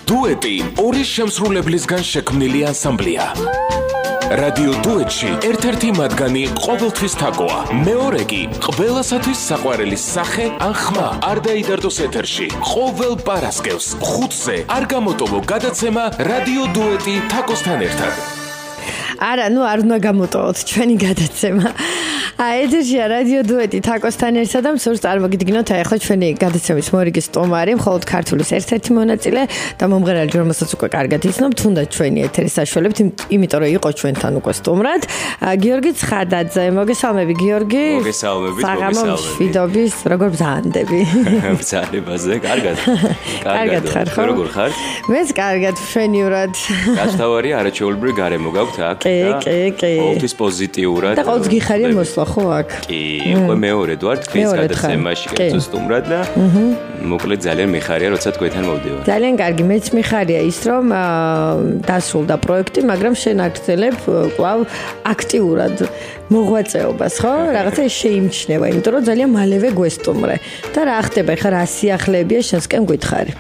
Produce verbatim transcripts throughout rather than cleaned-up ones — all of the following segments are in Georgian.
დუეტი ორი შემსრულებლისგან შექმნილი ანსამბლია. რადიო დუეტში ერთ-ერთი მათგანი ყოველთვის თაკოა. მეორე კი ყველასათვის საყვარელი სახე ან ხმა არ დაიდარდოს ეთერში. ყოველ პარასკევს ხუთზე არ გამოტოვო გადაცემა რადიო დუეტი თაკოსთან ერთად. არა, ნუ არ უნდა გამოტოვოთ ჩვენი გადაცემა. ეთერშია რადიო დუეტი თაკოსთან ერთად და მსურს წარმოგიდგინოთ ახლა ჩვენი გადაცემის მორიგი სტუმარი, მხოლოდ ქართულის ერთ-ერთი მონაწილე და მომღერალი, რომელსაც უკვე კარგად იცნობ, თუნდაც ჩვენი ეთერის საშუალებით, იმიტომ რომ იყო ჩვენთან უკვე სტუმრად, გიორგი ცხადაძე. მოგესალმები, გიორგი. მოგესალმებით, საღამო მშვიდობის, როგორ ბრძანდები? ბრძანებაზე, კარგად. კარგად ხარ, ხო? როგორ ხარ? მეც კარგად, მშვენივრად. გასთავარი არაჩვეულებრივი გარემო გაქვთ აქ კი, კი, კი. ყოველთვის პოზიტიურად. და ყოველთვის გიხარია მოსვლა, ხო აქ? კი, უკვე მეორედ ვარ თქვენს გადაცემაში კერძო სტუმრად და მოკლედ ძალიან მიხარია, როცა თქვენთან მოვდივარ. ძალიან კარგი, მეც მიხარია ის, რომ დასრულდა პროექტი, მაგრამ შენ აგრძელებ კვლავ აქტიურად მოღვაწეობას, ხო? რაღაცა შეიმჩნევა, იმიტომ რომ ძალიან მალევე გვესტუმრე. და რა ხდება, ხა რა სიახლეებია შენსკენ გითხარი?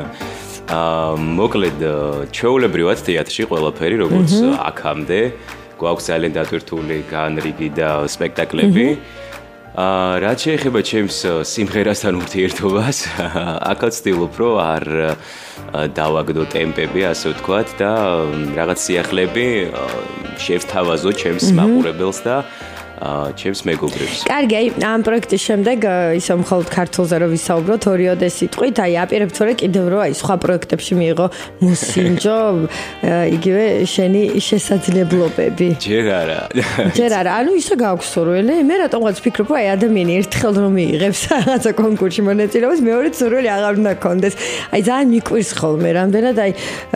აა მოკლედ ჩვეულებრივად თეატრში ყველაფერი როგორც აქამდე გვაქვს ძალიან დატვირთული განრიგი და სპექტაკლები. აა რაც შეეხება ჩემს სიმღერასთან ურთიერთობას, აქაც ვცდილობ რომ არ დავაგდო ტემპები, ასე ვთქვათ და რაღაც სიახლეები შევთავაზო ჩემს მაყურებელს და ჩემს მეგობრებს. კარგი, აი ამ პროექტის შემდეგ ისე მხოლოდ ქართულზე რო ვისაუბროთ ორიოდე სიტყვით, აი აპირებთ რომ კიდევ რო აი სხვა პროექტებში მიიღო მოსინჯო, იგივე შენი შესაძლებლობები. ჯერ არა. ჯერ არა, ანუ ისე გაქვს სურვილი, მე რატომღაც ვფიქრობ, აი ადამიანი ერთხელ რომ მიიღებს რაღაცა კონკურსში მონაწილეობას, მეორე სურვილი აღარ უნდა კონდეს. აი ძალიან მიკვირს ხოლმე, რამდენად აი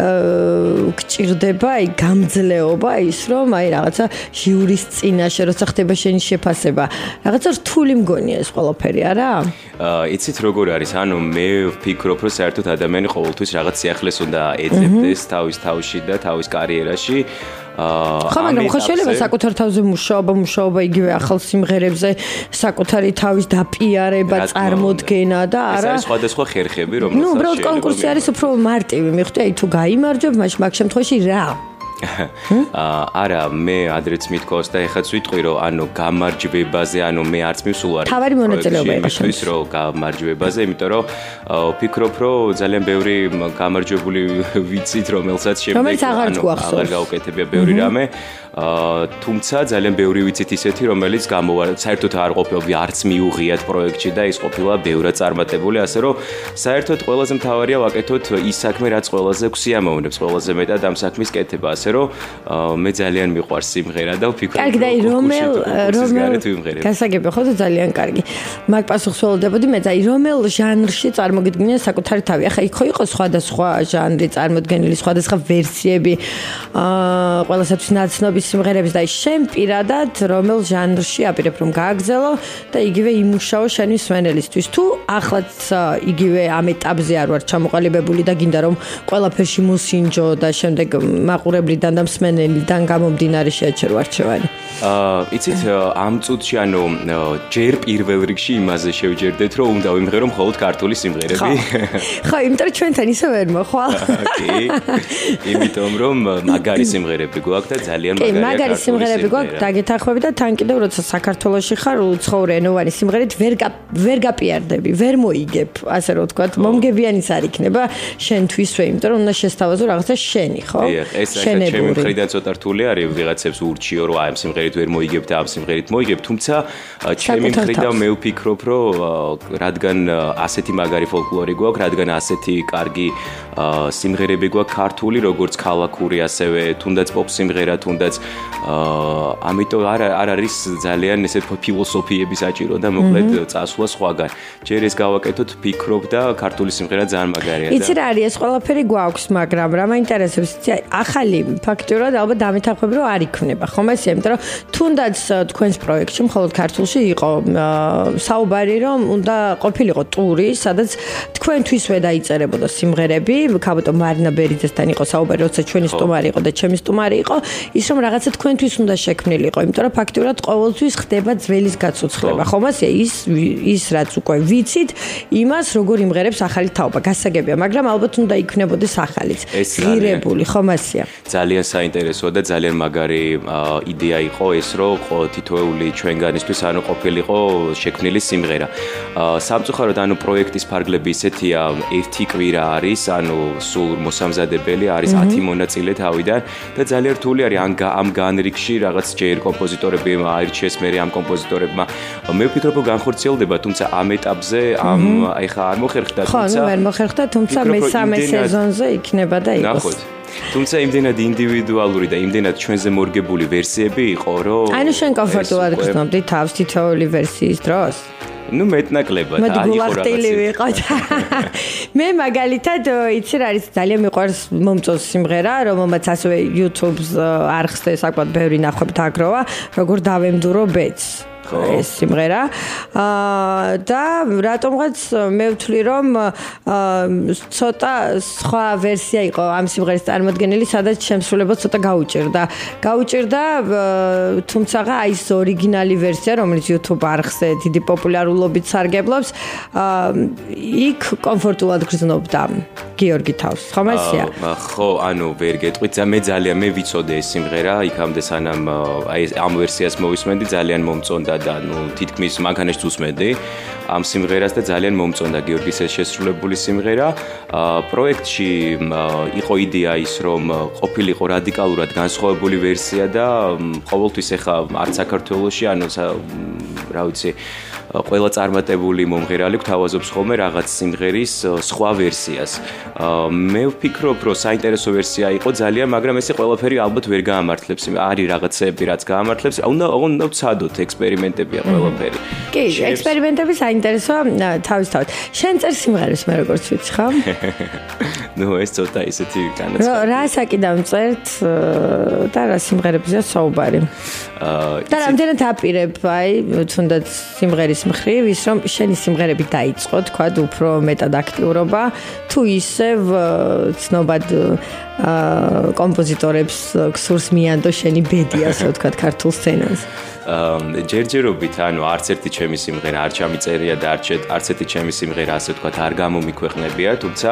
გჭირდება აი გამძლეობა ის რომ აი რაღაცა ჟიურის წინაშე როცა ხდება შენი შეფასება. რაღაცა რთული მგონია ეს ყველაფერი, არა? აა, იცით როგორ არის? ანუ მე ვფიქრობ, რომ საერთოდ ადამიანი ყოველთვის რაღაც სიახლეს უნდა ეძებდეს თავის თავში და თავის კარიერაში. აა, ხო, მაგრამ ხო შეიძლება საკუთარ თავზე მუშაობა, მუშაობა იგივე ახალ სიმღერებზე, საკუთარი თავის დაპიარება, წარმოდგენა და არა. ეს არის სხვადასხვა ხერხები, რომელსაც ნუ, უბრალოდ კონკურსი არის უფრო მარტივი, მიხვდი, აი თუ გაიმარჯვებ, მაშინ მაგ შემთხვევაში რა? არა, მე ადრეც მithქვავს და ეხაც ვიტყვი, რომ ანუ გამარჯვებაზე, ანუ მე არც მივსულ არ თავარი მონაწილეობა იყო შემთხვევით, რომ გამარჯვებაზე, იმიტომ რომ ვფიქრობ, რომ ძალიან ბევრი გამარჯვებული ვიცით, რომელსაც შემდეგ ანუ აღარ გავუკეთებია ბევრი რამე. აა თუმცა ძალიან ბევრი ვიცით ისეთი, რომელიც გამოვა საერთოდ არ ყოფილა არც მიუღიათ პროექტში და ის ყოფილა ბევრად წარმატებული, ასე რომ საერთოდ ყველაზე მთავარია ვაკეთოთ ის საქმე, რაც ყველაზე გვსიამოვნებს, ყველაზე მეტად ამ საქმის კეთება, ასე რომ მე ძალიან მიყვარს სიმღერა და ვფიქრობ, რომ კარგი და რომელ რომელ გასაგები ხო და ძალიან კარგი. მაგ პასუხს ველოდებოდი მე, აი რომელ ჟანრში წარმოგიდგენია საკუთარი თავი. ახლა იქ ხო იყო სხვადასხვა ჟანრი წარმოდგენილი, სხვადასხვა ვერსიები, აა ყველასათვის ნაცნობი სიმღერების და შენ პირადად რომელ ჟანრში აპირებ რომ გააგზელო და იგივე იმუშაო შენი სვენელისთვის. თუ ახლაც იგივე ამ ეტაპზე არ ვარ ჩამოყალიბებული და გინდა რომ ყველაფერში მოსინჯო და შემდეგ მაყურებლიდან და მსმენელიდან გამომდინარე შეაჩერო არჩევანი. აა იცით ამ წუთში ანუ ჯერ პირველ რიგში იმაზე შევჯერდეთ რომ უნდა ვიმღერო მხოლოდ ქართული სიმღერები. ხო, იმიტომ რომ ჩვენთან ისე ვერ მოხვალ. კი. იმიტომ რომ მაგარი სიმღერები გვაქვს და ძალიან მაგარი მაგარი სიმღერები გვაქვს დაგეთანხმები და თან კიდევ როცა საქართველოში ხარ უცხოური ენოვანი სიმღერით ვერ ვერ გაპიარდები, ვერ მოიგებ, ასე რომ ვთქვათ, მომგებიანიც არ იქნება შენთვისვე, იმიტომ რომ უნდა შესთავაზო რაღაცა შენი, ხო? ეს ახლა ჩემი მხრიდან ცოტა რთული არის ვიღაცებს ურჩიო რომ აი ამ სიმღერით ვერ მოიგებ და ამ სიმღერით მოიგებ, თუმცა ჩემი მხრიდან მე ვფიქრობ, რომ რადგან ასეთი მაგარი ფოლკლორი გვაქვს, რადგან ასეთი კარგი სიმღერები გვაქვს ქართული, როგორც ქალაქური, ასევე თუნდაც პოპ სიმღერა, თუნდაც აა ამიტომ არ არ არის ძალიან ესე ფილოსოფიები საჭირო და მოკლედ წასვლა სხვაგან. ჯერ ეს გავაკეთოთ, ფიქრობ და ქართული სიმღერა ძალიან მაგარია და იცი რა არის ეს ყველაფერი გვაქვს, მაგრამ რა მაინტერესებს, იცი ახალი ფაქტურად ალბათ დამეთანხმები რომ არ იქნება, ხომ ესე, იმიტომ რომ თუნდაც თქვენს პროექტში მხოლოდ ქართულში იყო საუბარი რომ უნდა ყოფილიყო ტური, სადაც თქვენთვისვე დაიწერებოდა სიმღერები ქაბოტო მარინა ბერიძესთან იყო საუბარი, როცა ჩვენი სტუმარი იყო და ჩემი სტუმარი იყო, ის რომ რაღაცა თქვენთვის უნდა შექმნილი იყო, იმიტომ რომ ფაქტურად ყოველთვის ხდება ძველის გაცოცხლება. ხომ ასეა ის ის რაც უკვე ვიცით, იმას როგორ იმღერებს ახალი თაობა, გასაგებია, მაგრამ ალბათ უნდა იქნებოდეს ახალიც. ღირებული, ხომ ასეა. ძალიან საინტერესოა და ძალიან მაგარი იდეა იყო ეს, რომ თითოეული ჩვენგანისთვის ანუ ყოფილიყო შექმნილი სიმღერა. სამწუხაროდ ანუ პროექტის ფარგლები ისეთია, ერთი კვირა არის, ანუ სულ მოსამზადებელი არის ათი მონაწილე თავიდან და ძალიან რთული არის ამ ამ განრიგში რაღაც ჯერ კომპოზიტორები აირჩიეს მე ამ კომპოზიტორებმა. მე ვფიქრობ რომ განხორციელდება, თუმცა ამ ეტაპზე ამ ეხა არ მოხერხდა, თუმცა ხო, ვერ მოხერხდა, თუმცა მესამე სეზონზე იქნება და იყოს. ნახოთ. თუმცა იმდენად ინდივიდუალური და იმდენად ჩვენზე მორგებული ვერსიები იყო, რომ აი ნუ შენ კომფორტულად გრძნობდი თავს თითოეული ვერსიის დროს? ნუ მეტნაკლებად აი იყო რაღაცა. ვიყოთ. მე მაგალითად იცი რა არის ძალიან მიყვარს მომწონს სიმღერა, რომელმაც ასევე YouTube-ს არხზე საკმაოდ ბევრი ნახვები დააგროვა, როგორ დავემდურო ბედს. ეს სიმღერა და რატომღაც მე ვთვლი რომ ცოტა სხვა ვერსია იყო ამ სიმღერის წარმოდგენილი, სადაც შემსრულებლად ცოტა გაუჭირდა. გაუჭირდა, თუმცა აი ეს ორიგინალი ვერსია, რომელიც YouTube არხზე დიდი პოპულარულობით სარგებლობს, იქ კომფორტულად გრძნობდა გიორგი თავს. ხომ ასეა? ხო, ანუ ვერ გეტყვით, მე ძალიან მე ვიცოდე ეს სიმღერა, იქამდე სანამ აი ამ ვერსიას მოვისმენდი, ძალიან მომწონდა და ნუ თითქმის მანქანაშიც უსმენდი ამ სიმღერას და ძალიან მომწონდა გიორგის ეს შესრულებული სიმღერა. პროექტში იყო იდეა ის, რომ ყოფილიყო რადიკალურად განსხვავებული ვერსია და ყოველთვის ეხა არც საქართველოში, ანუ რა ვიცი, ყველა წარმატებული მომღერალი გვთავაზობს ხოლმე რაღაც სიმღერის სხვა ვერსიას. მე ვფიქრობ, რომ საინტერესო ვერსია იყო ძალიან, მაგრამ ესე ყველაფერი ალბათ ვერ გაამართლებს. არის რაღაცები, რაც გაამართლებს. უნდა უნდა ვცადოთ, ექსპერიმენტებია ყველაფერი. კი, ექსპერიმენტები საინტერესოა თავისთავად. შენ წერ სიმღერებს მე როგორც ვიცი, ხო? ნუ ეს ცოტა ისეთი განაცხადი. რა საკიდან წერთ და რა სიმღერებზეა საუბარი? და რამდენად აპირებ, აი, თუნდაც სიმღერის მხრივ ის რომ შენი სიმღერები დაიწყო, თქვა უფრო მეტად აქტიურობა, თუ ისევ ცნობად კომპოზიტორებს გსურს მიანდო შენი ბედი, ასე ვთქვათ, ქართულ სცენაზე. ჯერჯერობით, ანუ არც ერთი ჩემი სიმღერა არ ჩამიწერია და არც ერთი ჩემი სიმღერა ასე ვთქვათ არ გამომიქვეყნებია, თუმცა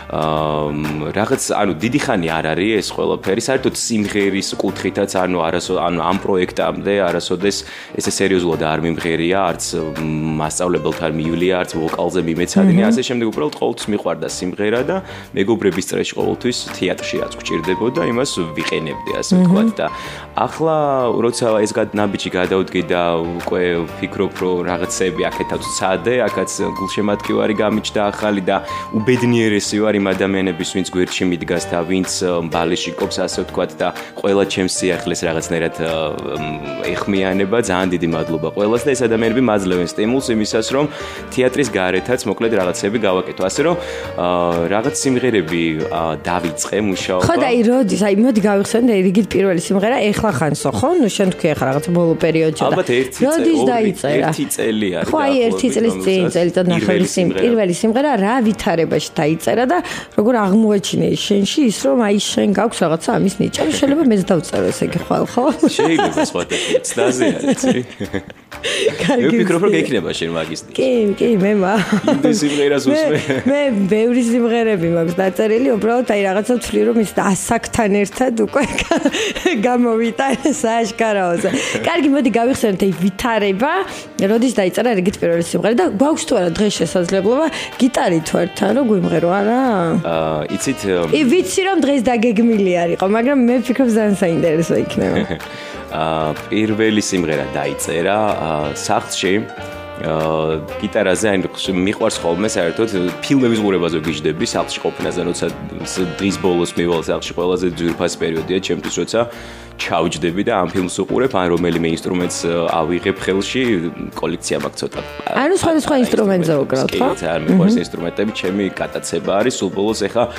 რაღაც ანუ დიდი ხანი არ არის ეს ყველაფერი, საერთოდ სიმღერის კუთხითაც, ანუ არასო ანუ ამ პროექტამდე არასოდეს ესე სერიოზულად არ მიმღერია, არც მასწავლებელთან მივლია, არც ვოკალზე მიმეცადინე, ასე შემდეგ უბრალოდ ყოველთვის მიყვარდა სიმღერა და მეგობრების წრეში ყოველთვის თეატრში რაც გვჭირდებოდა, იმას ვიყენებდი, ასე ვთქვათ და ახლა როცა ეს ნაბიჯი გადავდგი და უკვე ვფიქრობ, რომ რაღაცები აქეთაც ვცადე, აქაც გულშემატკივარი გამიჩნდა ახალი და უბედნიერესი ვარ იმ ადამიანების, ვინც გვერდში მიდგას და ვინც ბალეში ყოფს, ასე ვთქვათ და ყველა ჩემს სიახლეს რაღაცნაირად ეხმიანება, ძალიან დიდი მადლობა ყველას და ეს ადამიანები მაძლევენ სტიმულს იმისას, რომ თეატრის გარეთაც მოკლედ რაღაცები გავაკეთო. ასე რომ რაღაც სიმღერები დავიწყე მუშაობა. ხო და აი როდის, აი მოდი გავიხსენე რიგით პირველი სიმღერა ეხლა ხანსო, ხო? ნუ შენ თქვი ახლა რაღაც ბოლო პერიოდში და ალბათ ერთი წელი, ერთი წელი არის. ხო, აი ერთი წლის წინ წელიწად ნახევრის პირველი სიმღერა რა ვითარებაში დაიწერა და როგორ აღმოაჩინე შენში ის რომ აი შენ გაქვს რაღაცა ამის ნიჭი, შეიძლება მეც დავწერო ესე იგი ხვალ, ხო? შეიძლება სხვათა ცდაზე არის. მე ვფიქრობ, რომ გექნება შენ მაგის ნიჭი. კი, კი, მე მა. იმ სიმღერას უსმენ. მე ბევრი სიმღერები მაქვს დაწერილი, უბრალოდ აი რაღაცა ვთვლი რომ ის ასაკთან ერთად უკვე გამოვიტანე სააშკარაოზე. კარგი, მოდი გავიხსენოთ აი ვითარება, როდის დაიწერა რიგით პირველი სიმღერა და გვაქვს თუ არა დღეს შესაძლებლობა გიტარით ვერთან რომ გვიმღერო, არა? აა, იცით, ი ვიცი რომ დღეს დაგეგმილი არისო, მაგრამ მე ვფიქრობ ძალიან საინტერესო იქნება. აა, პირველი სიმღერა დაიწერა სახლში. აა გიტარაზე აი მიყვარს ხოლმე საერთოდ ფილმების ყურებაზე გიждები სახლში ყოფნაზე, როცა დღის ბოლოს მივალ სახლში ყველაზე ძვირფას პერიოდია ჩემთვის, როცა ჩავჯდები და ამ ფილმს უყურებ, ან რომელიმე ინსტრუმენტს ავიღებ ხელში, კოლექცია მაქვს ცოტა. ანუ სხვადასხვა ინსტრუმენტზე უკრავთ, ხო? ძალიან მიყვარს ინსტრუმენტები, ჩემი გატაცება არის სულ ბოლოს ეხა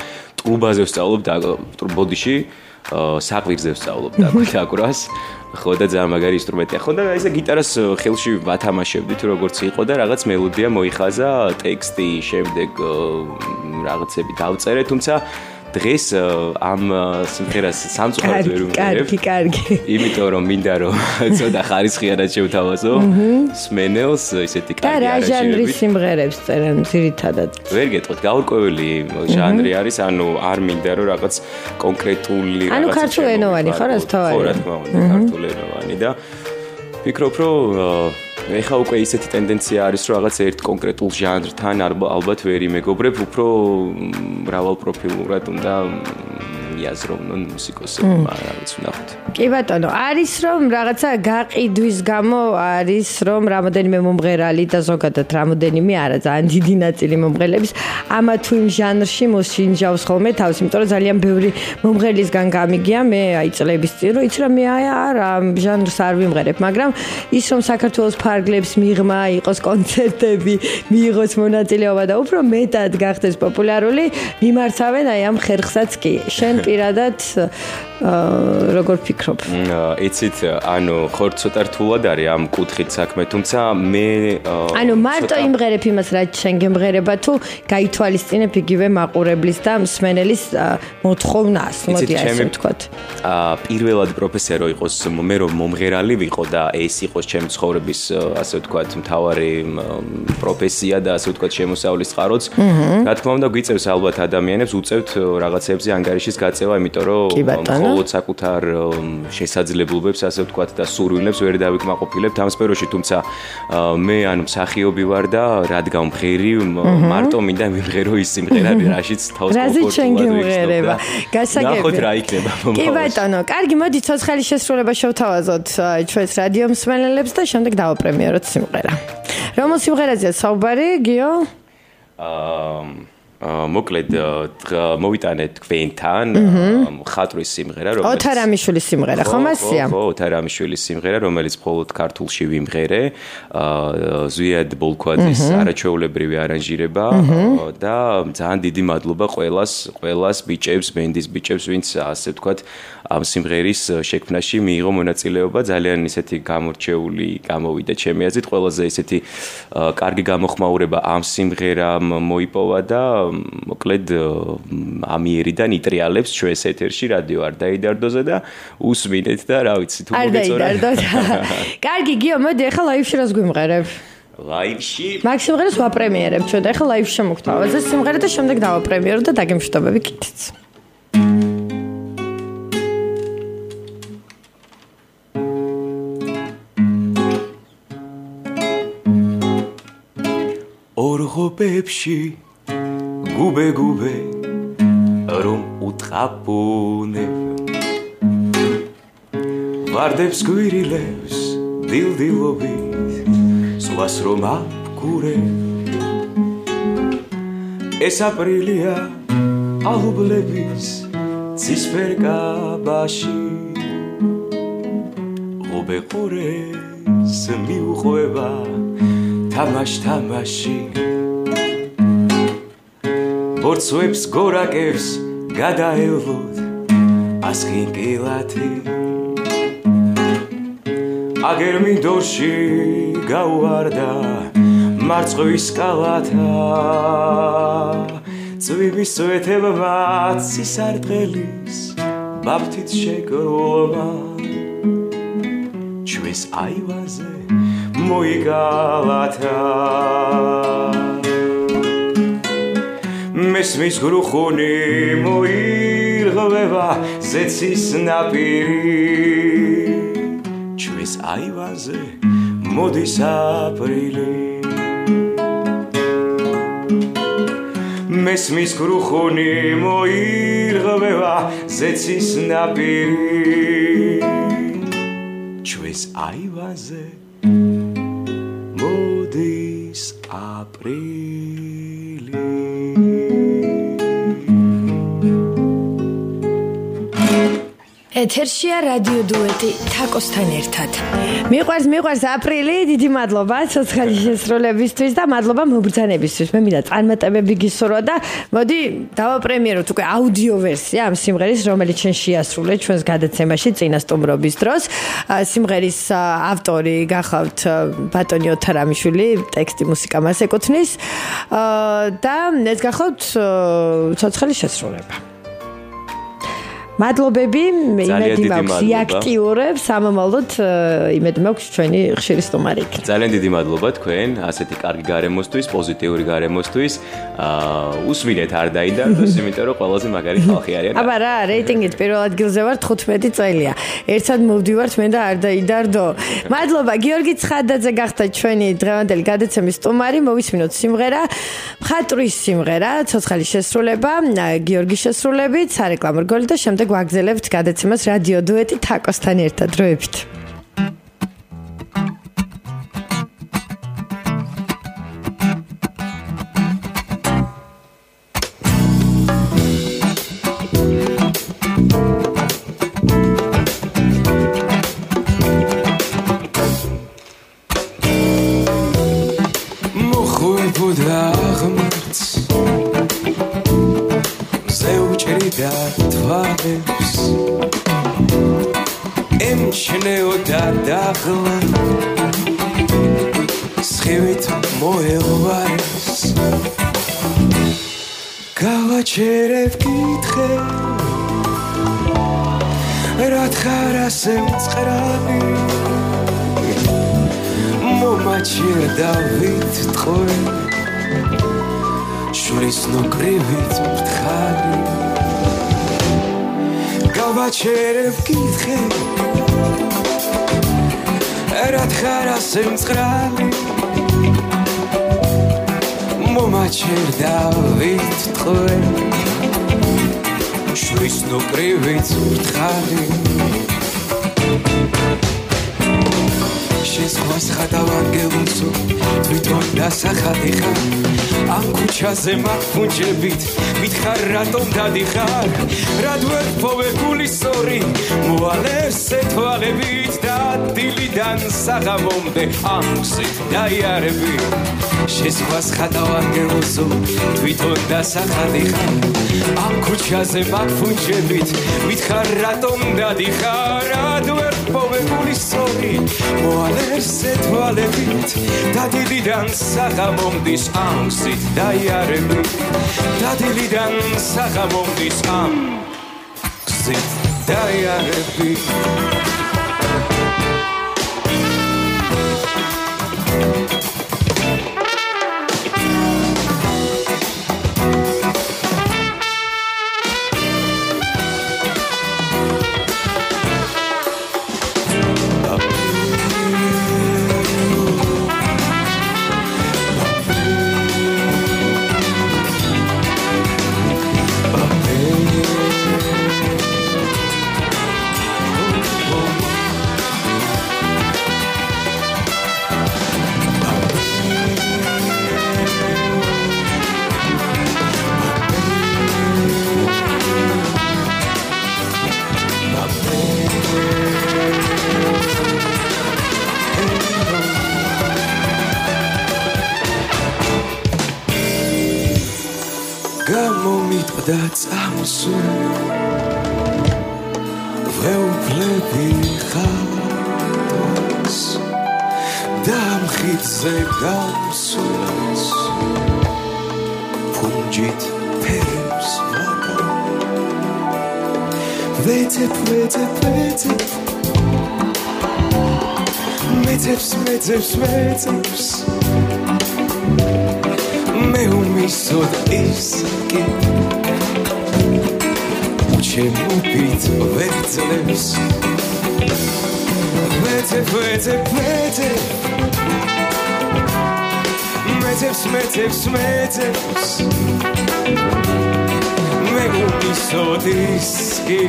ტრუბაზე ვსწავლობ და ბოდიში საყვირზე ვსწავლობ დაკვრას. ხო და ძალიან მაგარი ინსტრუმენტია. ხო და ესე გიტარას ხელში ვათამაშებდით როგორც იყო და რაღაც მელოდია მოიხაზა, ტექსტი, შემდეგ რაღაცები დავწერე, თუმცა დღეს ამ სიმღერას სამწუხაროდ ვერ ვიმღერებ. კარგი, კარგი. იმიტომ რომ მინდა რომ ცოტა ხარისხიანად შევთავაზო სმენელს, ისეთი კარგი არა. და რა ჟანრის სიმღერებს წერენ ძირითადად? ვერ გეტყვით, გაურკვეველი ჟანრი არის, ანუ არ მინდა რომ რაღაც კონკრეტული რაღაც. ანუ ქართულენოვანი ხო რა თავი? ხო რა თქმა უნდა, ქართულენოვანი და ვფიქრობ რომ ეხა უკვე ისეთი ტენდენცია არის რომ რაღაც ერთ კონკრეტულ ჟანრთან ალბათ ვერ იმეგობრებ, უფრო მრავალპროფილურად უნდა იაზროვნონ მუსიკოსებმა რაღაც ვნახოთ. კი ბატონო, არის რომ რაღაცა გაყიდვის გამო არის რომ რამოდენიმე მომღერალი და ზოგადად რამოდენიმე არა ძალიან დიდი ნაწილი მომღერლების ამა თუ იმ ჟანრში მოსინჯავს ხოლმე თავს, იმიტომ რომ ძალიან ბევრი მომღერლისგან გამიგია მე აი წლების წინ რომ იცი რა მე არა ამ ჟანრს არ ვიმღერებ, მაგრამ ის რომ საქართველოს ფარგლებს მიღმა იყოს კონცერტები, მიიღოს მონაწილეობა და უფრო მეტად გახდეს პოპულარული, მიმართავენ აი ამ ხერხსაც კი. შენ პირადად როგორ ფიქრობ? იცით, ანუ ხორ ცოტა რთულად არის ამ კუთხით საქმე, თუმცა მე ანუ მარტო იმღერებ იმას, რაც შენ გემღერება თუ გაითვალისწინებ იგივე მაყურებლის და მსმენელის მოთხოვნას, მოდი ასე ვთქვათ. პირველად პროფესია რო იყოს, მე რომ მომღერალი ვიყო და ეს იყოს ჩემი ცხოვრების ასე ვთქვათ, მთავარი პროფესია და ასე ვთქვათ შემოსავლის წყაროც. რა თქმა უნდა, გვიწევს ალბათ ადამიანებს უწევთ რაღაცებზე ანგარიშის გაწევა, იმიტომ რომ მხოლოდ საკუთარ შესაძლებლობებს ასე ვთქვათ და სურვილებს ვერ დავიკმაყოფილებთ ამ სფეროში, თუმცა მე ანუ მსახიობი ვარ და რადგან მღერი მარტო მინდა მიმღერო ის სიმღერა, რაშიც თავს კომფორტულად გასაგები. ნახოთ რა იქნება მომავალში. კი ბატონო, კარგი, მოდი ცოცხალი შესრულება შევთავაზოთ ჩვენს რადიო მსმენელებს და შემდეგ დავაპრემიეროთ სიმღერა. რომელ სიმღერაზეა საუბარი, გიო? აა მოკლედ მოვიტანეთ თქვენთან ხატვის სიმღერა, რომელიც ოთარ ამიშვილის სიმღერა, ხო მასია? ხო, ოთარ ამიშვილის სიმღერა, რომელიც მხოლოდ ქართულში ვიმღერე, ზვიად ბოლქვაძის არაჩვეულებრივი არანჟირება და ძალიან დიდი მადლობა ყველას, ყველას ბიჭებს, ბენდის ბიჭებს, ვინც ასე ვთქვათ, ამ სიმღერის შექმნაში მიიღო მონაწილეობა, ძალიან ისეთი გამორჩეული გამოვიდა ჩემი აზრით, ყველაზე ისეთი კარგი გამოხმაურება ამ სიმღერამ მოიპოვა და მოკლედ ამიერიდან იტრიალებს ჩვენს ეთერში რადიო არ დაიდარდოზე და უსმინეთ და რა ვიცი თუ მოგეწონა. არ დაიდარდო. კარგი, გიო, მოდი ახლა ლაივში რას გვიმღერებ? ლაივში? მაგ სიმღერას ვაპრემიერებ ჩვენ და ახლა ლაივში შემოგთავაზე სიმღერა და შემდეგ დავაპრემიერო და დაგემშვიდობები კიდეც. ორღობებში გუბე გუბე რომ უტყაპუნებ ვარდებს გვირილებს დილდილობით სვას რომ აფკურებ ეს აპრილია ალუბლების ცისფერ კაბაში ღობე ყურეს მიუყვება თამაშ თამაში ბორცვებს გორაკებს გადაელვოთ ასკინკილათი აგერ მინდორში გაუვარდა მარწყვის კალათა წვიმის წვეთებმა ცისარტყელის ბაფთით შეკროლმა ჩვენს აივაზე მოიგალათა მესმის გრუხუნი მოირღვევა ზეცის ნაპირი ჩვენს აივაზე მოდის აპრილი მესმის გრუხუნი მოირღვევა ზეცის ნაპირი ჩვენს აივაზე მოდის აპრილი ეთერშია რადიო დუეტი თაკოსთან ერთად. მიყვარს მიყვარს აპრილი, დიდი მადლობა ცოცხალი შესრულებისთვის და მადლობა მობრძანებისთვის. მე მინდა წარმატებები გისურვა და მოდი დავაპრემიეროთ უკვე აუდიო ვერსია ამ სიმღერის, რომელიც შენ შეასრულე ჩვენს გადაცემაში წინა სტუმრობის დროს. სიმღერის ავტორი გახავთ ბატონი ოთარამიშვილი, ტექსტი მუსიკა მას ეკუთვნის და ეს გახავთ ცოცხალი შესრულება. მადლობები, იმედი მაქვს იაქტიურებს, ამომავლოდ იმედი მაქვს ჩვენი ხშირი სტუმარი იქნება. ძალიან დიდი მადლობა თქვენ, ასეთი კარგი გარემოსთვის, პოზიტიური გარემოსთვის. უსმინეთ არ დაიდარდოს, იმიტომ რომ ყველაზე მაგარი ხალხი არიან. აბა რა, რეიტინგით პირველ ადგილზე ვარ თხუთმეტი წელია. ერთად მოვდივართ მე და არ დაიდარდო. მადლობა, გიორგი ცხადაძე გახდა ჩვენი დღევანდელი გადაცემის სტუმარი. მოვისმინოთ სიმღერა, მხატვრის სიმღერა, ცოცხალი შესრულება, გიორგის შესრულებით, სარეკლამო რგოლი და შემდეგ ვაგზელებთ გადაცემას რადიო დუეტი თაკოსთან ერთად დროებით. მოხვებოდა აღმართ ზეუჭრიდა თვალებს ემჩნეოდა დაღლა სხივით მოელვარეს გავაჩერებ კითხე რათხარ ასე მწყრალი მომაჩერდა ვიტყვი შურის ნოკრივით მთხარი გავაჩერებ კითხე რათხარ ასე მწყრალი მომაჩერდა ვიტყვი შურის ნოკრივით მთხარი შეზღვას ხატავანგელოსო თვითონ დასახადი ხარ ამ ქუჩაზე მაგფუნჯებით მითხარ რატომ დადიხარ რად ვერ ფოვებული სორი მოალერსე თვალებით და დილიდან საღამომდე ამხსით დაიარები შეზღვას ხატავანგელოსო თვითონ დასახადი ხარ ამ ქუჩაზე მაგფუნჯებით მითხარ რატომ დადიხარ რად ვერ ფოვებული სორი მოალერსე თვალებით და დილიდან საღამომდის ამხსით დაიარები და დილიდან საღამომდის ამხსით დაიარები და წამოსული ვეუფლები ხავს და მხიტზე გამსულს ფუნჯით ფერებს მაგა ვეცებ ვეცებ ვეცებ მეცებს მეცებს მეცებს მე უმისოდ ისკი ჩემობით ვეცლებს ვეცებ ვეცებ ვეცებ მეცებს მეცებს მეცებს მე უმისოდ ისკი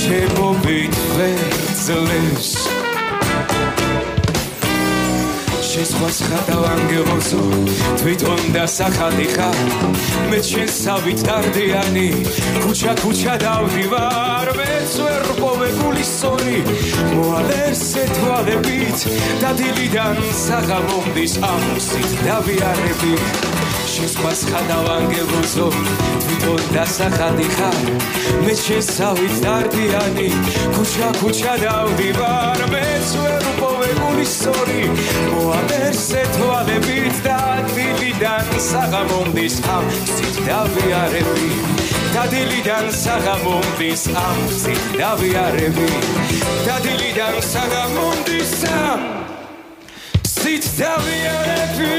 უჩემობით ვეცლებს შეხვას ხატავანგელოზო თვითონ დასახადი ხარ მე შენს სავით დარდიანი ქუჩა ქუჩა დავდივარ მეც ვერ ყოფე გულისონი მოალერსე თვალებით და დილიდან საღამომდის ამოსით დავიარები შეხვას ხატავანგელოზო თვითონ დასახადი ხარ მე შენს სავით დარდიანი ქუჩა ქუჩა დავდივარ მეც ვერ ყოფე გულისონი მოალერსე თვალებით და დილიდან საღამომდის ამოსით დავიარები და დილიდან საღამომდის ამოსით დავიარები და დილიდან საღამომდის ამოსით დავიარები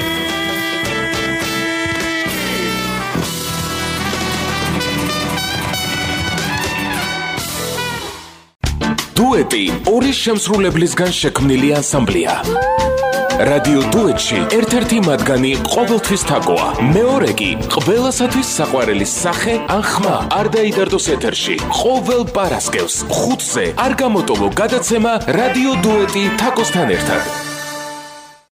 დუეტი ორი შემსრულებლისგან შექმნილი ანსამბლია. რადიო დუეტში ერთ-ერთი მათგანი ყოველთვის თაკოა. მეორე კი ყველასათვის საყვარელი სახე ან ხმა არ დაიდარდოს ეთერში. ყოველ პარასკევს ხუთზე არ გამოტოვო გადაცემა რადიო დუეტი თაკოსთან ერთად.